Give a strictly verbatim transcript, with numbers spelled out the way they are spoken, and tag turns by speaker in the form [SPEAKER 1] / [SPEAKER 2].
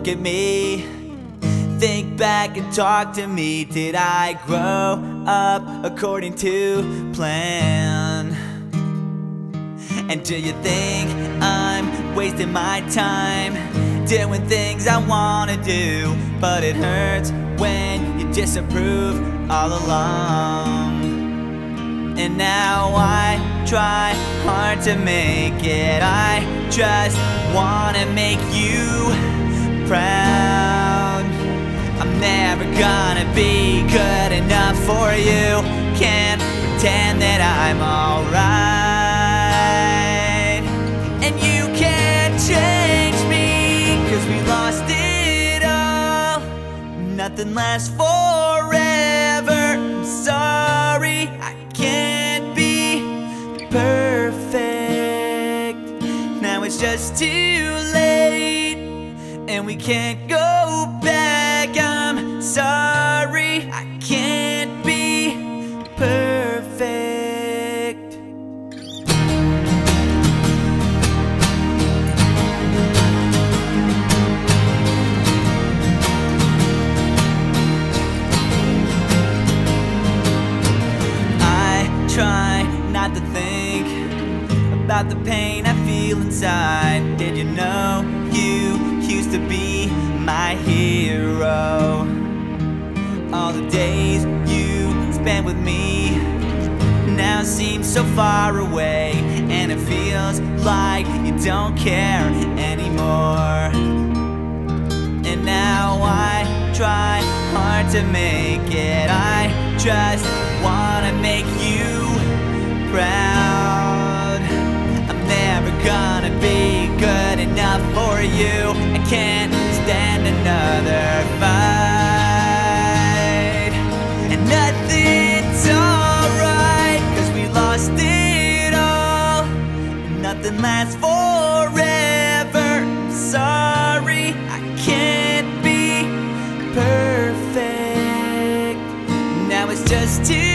[SPEAKER 1] look at me. Think back and talk to me. Did I grow up according to plan? And do you think I'm wasting my time doing things I wanna do? But it hurts when you disapprove all along. And now I try hard to make it. I just wanna make you proud. I'm never gonna be good enough for you. Can't pretend that I'm alright. And you can't change me, 'cause we lost it all. Nothing lasts forever. I'm sorry, I can't be perfect. Now it's just too late, and we can't go back. I'm sorry, I can't be perfect. I try not to think about the pain I feel inside. Did you know you used to be my hero? All the days you spent with me now seem so far away, and it feels like you don't care anymore. And now I try hard to make it. I just wanna make you proud. I'm never gonna be good enough for you. I can't stand another fight. And nothing's alright, 'cause we lost it all. Nothing lasts forever. I'm sorry, I can't be perfect. Now it's just too